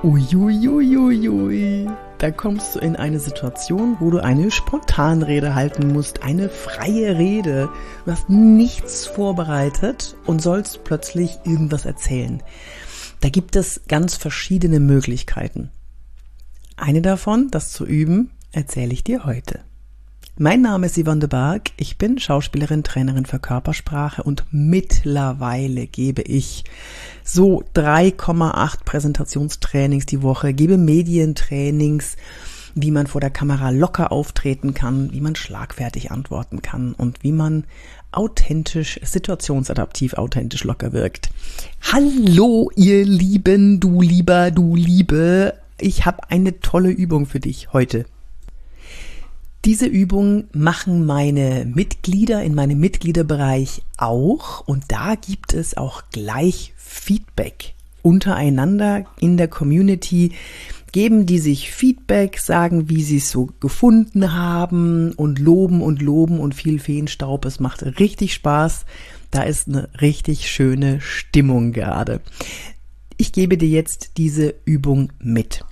Uiuiuiui. Da kommst du in eine Situation, wo du eine Spontanrede halten musst, eine freie Rede. Du hast nichts vorbereitet und sollst plötzlich irgendwas erzählen. Da gibt es ganz verschiedene Möglichkeiten. Eine davon, das zu üben, erzähle ich dir heute. Mein Name ist Yvonne de Barg, ich bin Schauspielerin, Trainerin für Körpersprache und mittlerweile gebe ich so 3,8 Präsentationstrainings die Woche, gebe Medientrainings, wie man vor der Kamera locker auftreten kann, wie man schlagfertig antworten kann und wie man authentisch, situationsadaptiv authentisch locker wirkt. Hallo ihr Lieben, du Lieber, du Liebe, ich habe eine tolle Übung für dich heute. Diese Übung machen meine Mitglieder in meinem Mitgliederbereich auch und da gibt es auch gleich Feedback untereinander in der Community. Geben die sich Feedback, sagen, wie sie es so gefunden haben und loben und viel Feenstaub. Es macht richtig Spaß. Da ist eine richtig schöne Stimmung gerade. Ich gebe dir jetzt diese Übung mit.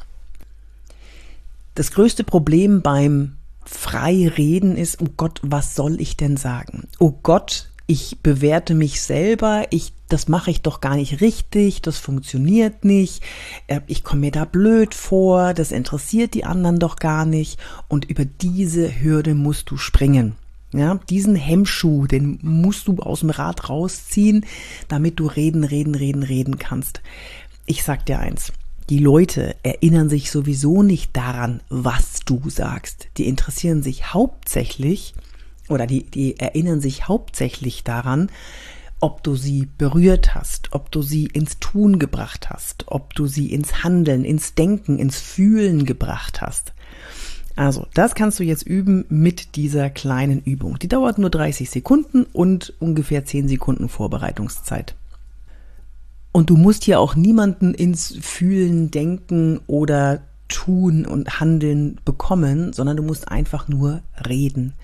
Das größte Problem beim frei reden ist, oh Gott, was soll ich denn sagen? Oh Gott, ich bewerte mich selber, das mache ich doch gar nicht richtig, das funktioniert nicht, ich komme mir da blöd vor, das interessiert die anderen doch gar nicht und über diese Hürde musst du springen. Ja, diesen Hemmschuh, den musst du aus dem Rad rausziehen, damit du reden kannst. Ich sag dir eins. Die Leute erinnern sich sowieso nicht daran, was du sagst. Die interessieren sich hauptsächlich oder die erinnern sich hauptsächlich daran, ob du sie berührt hast, ob du sie ins Tun gebracht hast, ob du sie ins Handeln, ins Denken, ins Fühlen gebracht hast. Also, das kannst du jetzt üben mit dieser kleinen Übung. Die dauert nur 30 Sekunden und ungefähr 10 Sekunden Vorbereitungszeit. Und du musst hier auch niemanden ins Fühlen, Denken oder Tun und Handeln bekommen, sondern du musst einfach nur reden.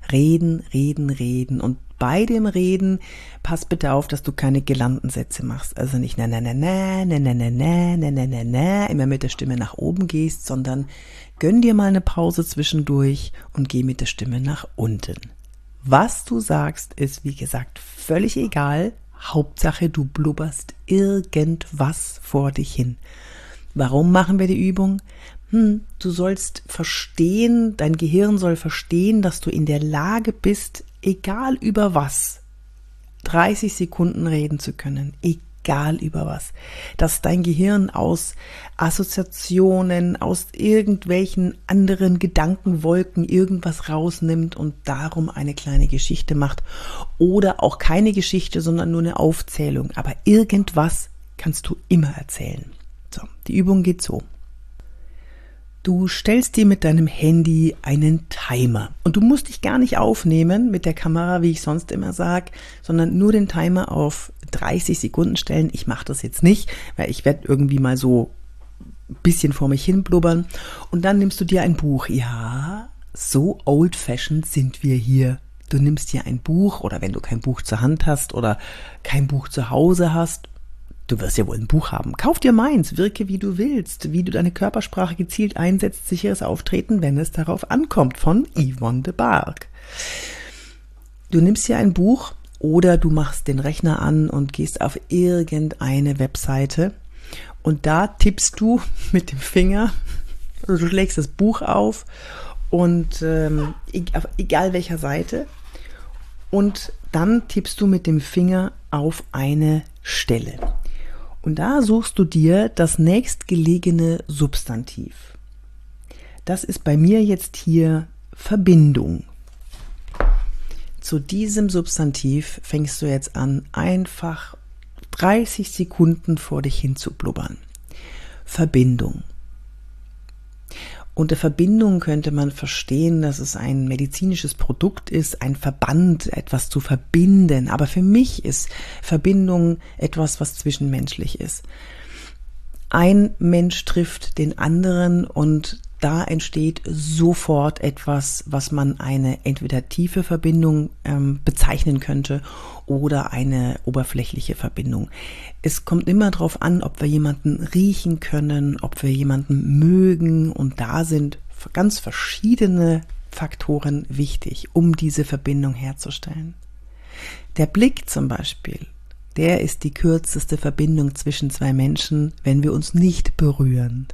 Reden. Und bei dem Reden, pass bitte auf, dass du keine gelernten Sätze machst. Also nicht immer mit der Stimme nach oben gehst, sondern gönn dir mal eine Pause zwischendurch und geh mit der Stimme nach unten. Was du sagst, ist wie gesagt völlig egal. Hauptsache, du blubberst irgendwas vor dich hin. Warum machen wir die Übung? Du sollst verstehen, dein Gehirn soll verstehen, dass du in der Lage bist, egal über was, 30 Sekunden reden zu können, egal über was. Dass dein Gehirn aus Assoziationen, aus irgendwelchen anderen Gedankenwolken irgendwas rausnimmt und darum eine kleine Geschichte macht. Oder auch keine Geschichte, sondern nur eine Aufzählung. Aber irgendwas kannst du immer erzählen. So, die Übung geht so. Du stellst dir mit deinem Handy einen Timer und du musst dich gar nicht aufnehmen mit der Kamera, wie ich sonst immer sage, sondern nur den Timer auf 30 Sekunden stellen. Ich mache das jetzt nicht, weil ich werde irgendwie mal so ein bisschen vor mich hin blubbern und dann nimmst du dir ein Buch. Ja, so old-fashioned sind wir hier. Du nimmst dir ein Buch oder wenn du kein Buch zur Hand hast oder kein Buch zu Hause hast, du wirst ja wohl ein Buch haben. Kauf dir meins, wirke wie du willst, wie du deine Körpersprache gezielt einsetzt, sicheres Auftreten, wenn es darauf ankommt, von Yvonne de Barg. Du nimmst hier ein Buch oder du machst den Rechner an und gehst auf irgendeine Webseite und da tippst du mit dem Finger, also du schlägst das Buch auf und auf egal welcher Seite und dann tippst du mit dem Finger auf eine Stelle. Und da suchst du dir das nächstgelegene Substantiv. Das ist bei mir jetzt hier Verbindung. Zu diesem Substantiv fängst du jetzt an, einfach 30 Sekunden vor dich hin zu blubbern. Verbindung. Unter Verbindung könnte man verstehen, dass es ein medizinisches Produkt ist, ein Verband, etwas zu verbinden. Aber für mich ist Verbindung etwas, was zwischenmenschlich ist. Ein Mensch trifft den anderen und da entsteht sofort etwas, was man eine entweder tiefe Verbindung bezeichnen könnte oder eine oberflächliche Verbindung. Es kommt immer darauf an, ob wir jemanden riechen können, ob wir jemanden mögen, und da sind ganz verschiedene Faktoren wichtig, um diese Verbindung herzustellen. Der Blick zum Beispiel, der ist die kürzeste Verbindung zwischen zwei Menschen, wenn wir uns nicht berühren.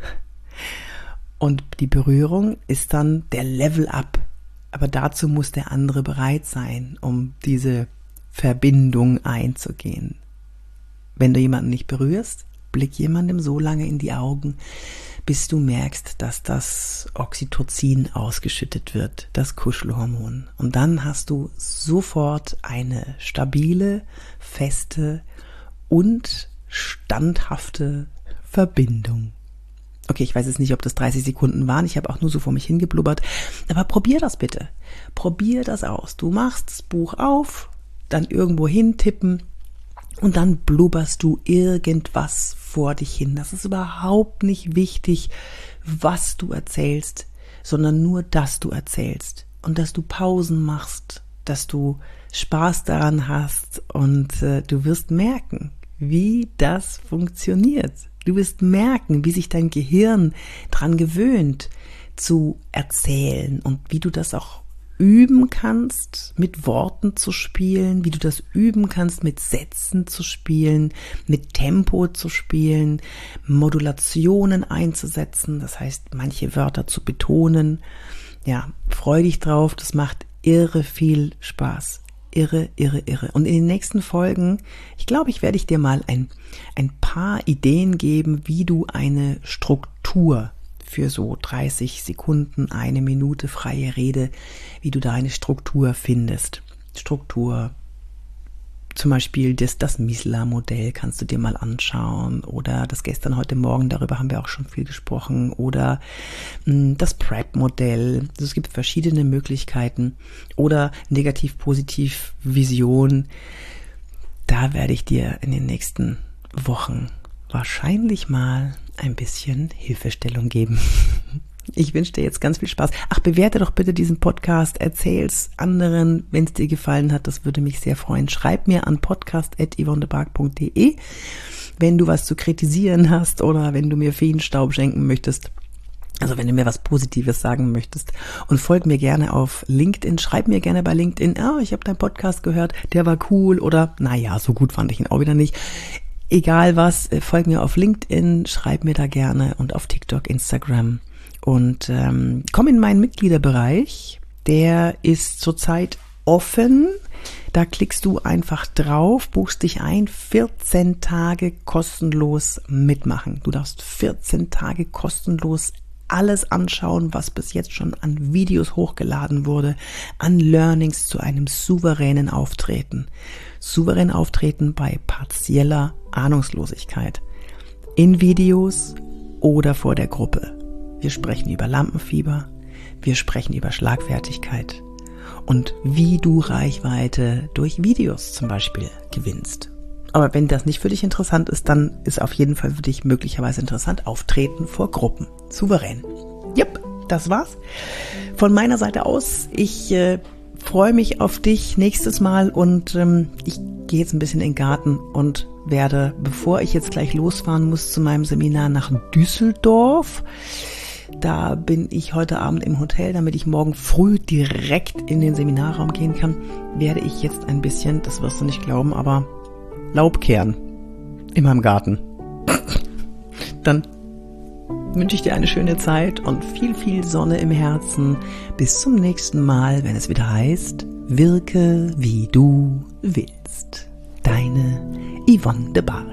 Und die Berührung ist dann der Level-up. Aber dazu muss der andere bereit sein, um diese Verbindung einzugehen. Wenn du jemanden nicht berührst, blick jemandem so lange in die Augen, bis du merkst, dass das Oxytocin ausgeschüttet wird, das Kuschelhormon. Und dann hast du sofort eine stabile, feste und standhafte Verbindung. Okay, ich weiß jetzt nicht, ob das 30 Sekunden waren. Ich habe auch nur so vor mich hingeblubbert. Aber probier das bitte. Probier das aus. Du machst das Buch auf, dann irgendwo hintippen und dann blubberst du irgendwas vor dich hin. Das ist überhaupt nicht wichtig, was du erzählst, sondern nur, dass du erzählst und dass du Pausen machst, dass du Spaß daran hast, und du wirst merken, wie das funktioniert. Du wirst merken, wie sich dein Gehirn dran gewöhnt zu erzählen und wie du das auch üben kannst, mit Worten zu spielen, wie du das üben kannst, mit Sätzen zu spielen, mit Tempo zu spielen, Modulationen einzusetzen, das heißt, manche Wörter zu betonen. Ja, freu dich drauf, das macht irre viel Spaß. Irre. Und in den nächsten Folgen, ich glaube, werde dir mal ein paar Ideen geben, wie du eine Struktur für so 30 Sekunden, 1 Minute freie Rede, wie du da eine Struktur findest. Struktur, zum Beispiel das Miesler-Modell kannst du dir mal anschauen, oder das Gestern, heute Morgen, darüber haben wir auch schon viel gesprochen, oder das PrEP-Modell. Also es gibt verschiedene Möglichkeiten, oder Negativ-Positiv-Vision. Da werde ich dir in den nächsten Wochen wahrscheinlich mal ein bisschen Hilfestellung geben. Ich wünsche dir jetzt ganz viel Spaß. Ach, bewerte doch bitte diesen Podcast, erzähl's anderen, wenn es dir gefallen hat. Das würde mich sehr freuen. Schreib mir an podcast@yvonnebark.de, wenn du was zu kritisieren hast oder wenn du mir Feenstaub schenken möchtest. Also wenn du mir was Positives sagen möchtest. Und folg mir gerne auf LinkedIn. Schreib mir gerne bei LinkedIn, ich habe deinen Podcast gehört, der war cool, oder naja, so gut fand ich ihn auch wieder nicht. Egal was, folg mir auf LinkedIn, schreib mir da gerne, und auf TikTok, Instagram. Und komm in meinen Mitgliederbereich, der ist zurzeit offen. Da klickst du einfach drauf, buchst dich ein, 14 Tage kostenlos mitmachen. Du darfst 14 Tage kostenlos alles anschauen, was bis jetzt schon an Videos hochgeladen wurde, an Learnings zu einem souveränen Auftreten. Souverän auftreten bei partieller Ahnungslosigkeit. In Videos oder vor der Gruppe. Wir sprechen über Lampenfieber, wir sprechen über Schlagfertigkeit und wie du Reichweite durch Videos zum Beispiel gewinnst. Aber wenn das nicht für dich interessant ist, dann ist auf jeden Fall für dich möglicherweise interessant Auftreten vor Gruppen. Souverän. Yep, das war's. Von meiner Seite aus, ich freue mich auf dich nächstes Mal, und ich gehe jetzt ein bisschen in den Garten und werde, bevor ich jetzt gleich losfahren muss zu meinem Seminar nach Düsseldorf, da bin ich heute Abend im Hotel, damit ich morgen früh direkt in den Seminarraum gehen kann, werde ich jetzt ein bisschen, das wirst du nicht glauben, aber Laub kehren in meinem Garten. Dann wünsche ich dir eine schöne Zeit und viel, viel Sonne im Herzen. Bis zum nächsten Mal, wenn es wieder heißt, wirke wie du willst. Deine Yvonne de Bark.